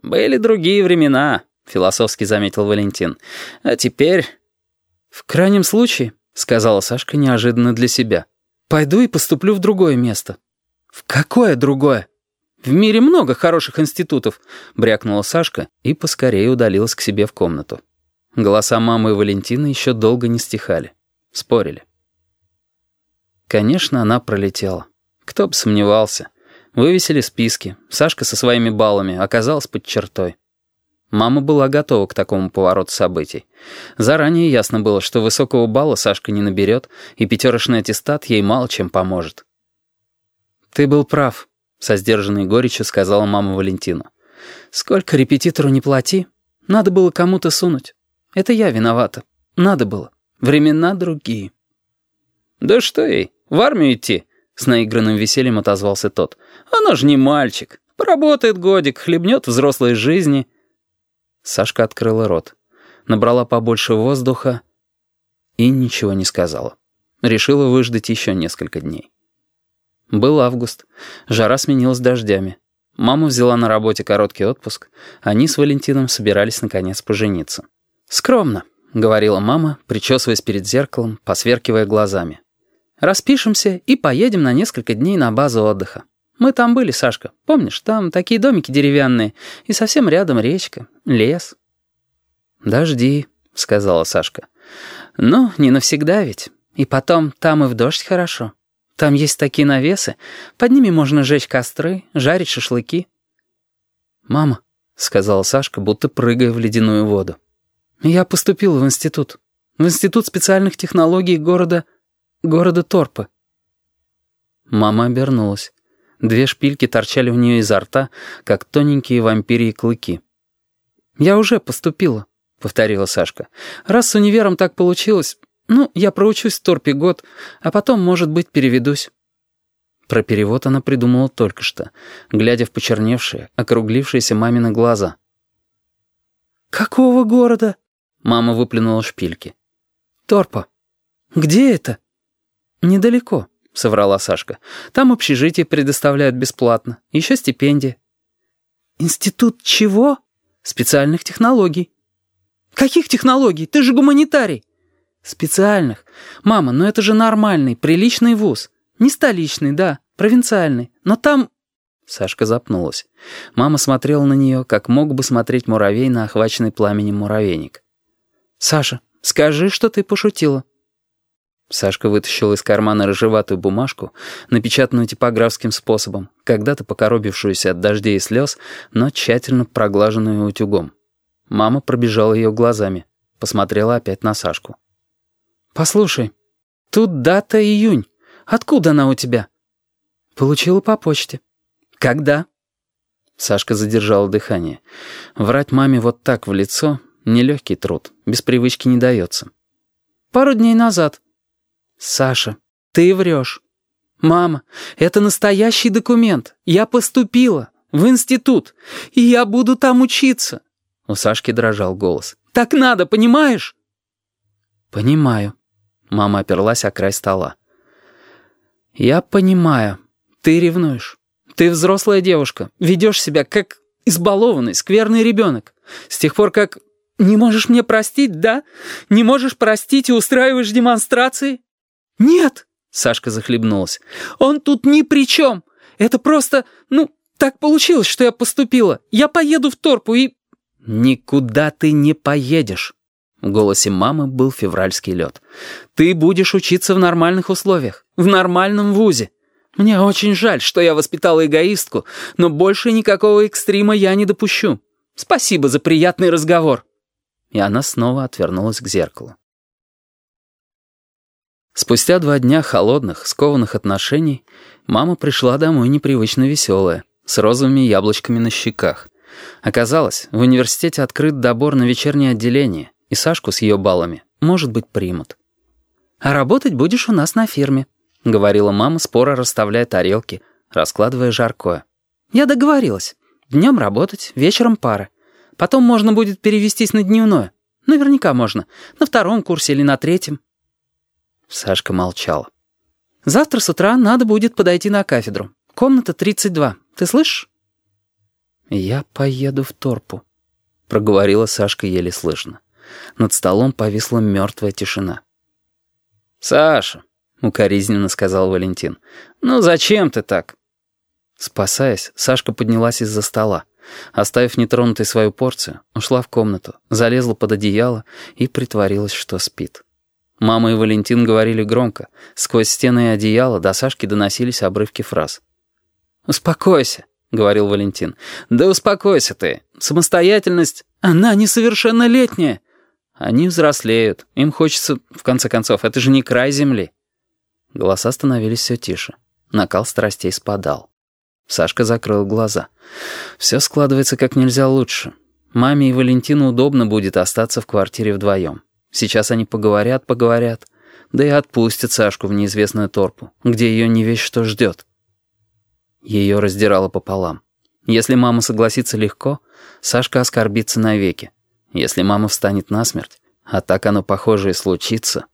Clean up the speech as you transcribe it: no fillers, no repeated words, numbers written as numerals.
«Были другие времена», — философски заметил Валентин. «А теперь...» «В крайнем случае», — сказала Сашка неожиданно для себя, «пойду и поступлю в другое место». «В какое другое?» «В мире много хороших институтов», — брякнула Сашка и поскорее удалилась к себе в комнату. Голоса мамы и Валентина еще долго не стихали. Спорили. Конечно, она пролетела. Кто бы сомневался. Вывесили списки. Сашка со своими баллами оказалась под чертой. Мама была готова к такому повороту событий. Заранее ясно было, что высокого балла Сашка не наберет, и пятерочный аттестат ей мало чем поможет. «Ты был прав», — со сдержанной горечью сказала мама Валентину. «Сколько репетитору не плати, надо было кому-то сунуть. Это я виновата. Надо было. Времена другие». «Да что ей, в армию идти?» — с наигранным весельем отозвался тот. «Она же не мальчик. Поработает годик, хлебнет взрослой жизни». Сашка открыла рот, набрала побольше воздуха и ничего не сказала. Решила выждать еще несколько дней. Был август. Жара сменилась дождями. Мама взяла на работе короткий отпуск. Они с Валентином собирались наконец пожениться. «Скромно», — говорила мама, причесываясь перед зеркалом, посверкивая глазами. «Распишемся и поедем на несколько дней на базу отдыха. Мы там были, Сашка. Помнишь, там такие домики деревянные, и совсем рядом речка, лес». «Дожди», — сказала Сашка. «Ну, не навсегда ведь. И потом, там и в дождь хорошо. Там есть такие навесы, под ними можно жечь костры, жарить шашлыки». «Мама», — сказала Сашка, будто прыгая в ледяную воду, «я поступила в институт. В институт специальных технологий города Торпы». Мама обернулась. 2 шпильки торчали у нее изо рта, как тоненькие вампирьи клыки. «Я уже поступила», — повторила Сашка. «Раз с универом так получилось, я проучусь в Торпе год, а потом, может быть, переведусь». Про перевод она придумала только что, глядя в почерневшие, округлившиеся мамины глаза. «Какого города?» — мама выплюнула шпильки. «Торпа. Где это?» «Недалеко», — соврала Сашка. «Там общежитие предоставляют бесплатно. Еще стипендия». «Институт чего?» «Специальных технологий». «Каких технологий? Ты же гуманитарий». «Специальных. Мама, это же нормальный, приличный вуз. Не столичный, да, провинциальный. Но там...» Сашка запнулась. Мама смотрела на нее, как мог бы смотреть муравей на охваченный пламенем муравейник. «Саша, скажи, что ты пошутила». Сашка вытащила из кармана рыжеватую бумажку, напечатанную типографским способом, когда-то покоробившуюся от дождей и слез, но тщательно проглаженную утюгом. Мама пробежала ее глазами, посмотрела опять на Сашку. «Послушай, тут дата июнь. Откуда она у тебя?» «Получила по почте». «Когда?» Сашка задержала дыхание. Врать маме вот так в лицо — нелегкий труд, без привычки не дается. «Пару дней назад». «Саша, ты врешь». «Мама, это настоящий документ. Я поступила в институт, и я буду там учиться». У Сашки дрожал голос. «Так надо, понимаешь?» «Понимаю». Мама оперлась о край стола. «Я понимаю. Ты ревнуешь. Ты взрослая девушка. Ведешь себя как избалованный, скверный ребенок. С тех пор, как... Не можешь мне простить, да? Не можешь простить и устраиваешь демонстрации?» «Нет!» — Сашка захлебнулась. «Он тут ни при чем. Это просто... так получилось, что я поступила. Я поеду в Торпу и...» «Никуда ты не поедешь». В голосе мамы был февральский лед. «Ты будешь учиться в нормальных условиях, в нормальном вузе. Мне очень жаль, что я воспитала эгоистку, но больше никакого экстрима я не допущу. Спасибо за приятный разговор». И она снова отвернулась к зеркалу. Спустя 2 дня холодных, скованных отношений мама пришла домой непривычно веселая, с розовыми яблочками на щеках. Оказалось, в университете открыт добор на вечернее отделение, и Сашку с ее баллами, может быть, примут. «А работать будешь у нас на фирме», — говорила мама, споро расставляя тарелки, раскладывая жаркое. «Я договорилась. Днем работать, вечером пара. Потом можно будет перевестись на дневное. Наверняка можно. На 2-м курсе или на 3-м». Сашка молчала. «Завтра с утра надо будет подойти на кафедру. Комната 32. Ты слышишь?» «Я поеду в Торпу», — проговорила Сашка еле слышно. Над столом повисла мертвая тишина. «Саша», — укоризненно сказал Валентин, — «ну зачем ты так?» Спасаясь, Сашка поднялась из-за стола. Оставив нетронутой свою порцию, ушла в комнату, залезла под одеяло и притворилась, что спит. Мама и Валентин говорили громко. Сквозь стены и одеяло до Сашки доносились обрывки фраз. «Успокойся», — говорил Валентин. «Да успокойся ты. Самостоятельность... Она несовершеннолетняя. Они взрослеют. Им хочется... В конце концов, это же не край земли». Голоса становились все тише. Накал страстей спадал. Сашка закрыл глаза. Все складывается как нельзя лучше. Маме и Валентину удобно будет остаться в квартире вдвоем. Сейчас они поговорят, да и отпустят Сашку в неизвестную Торпу, где ее не весть что ждет. Ее раздирало пополам. Если мама согласится легко, Сашка оскорбится навеки. Если мама встанет насмерть, а так оно, похоже, и случится...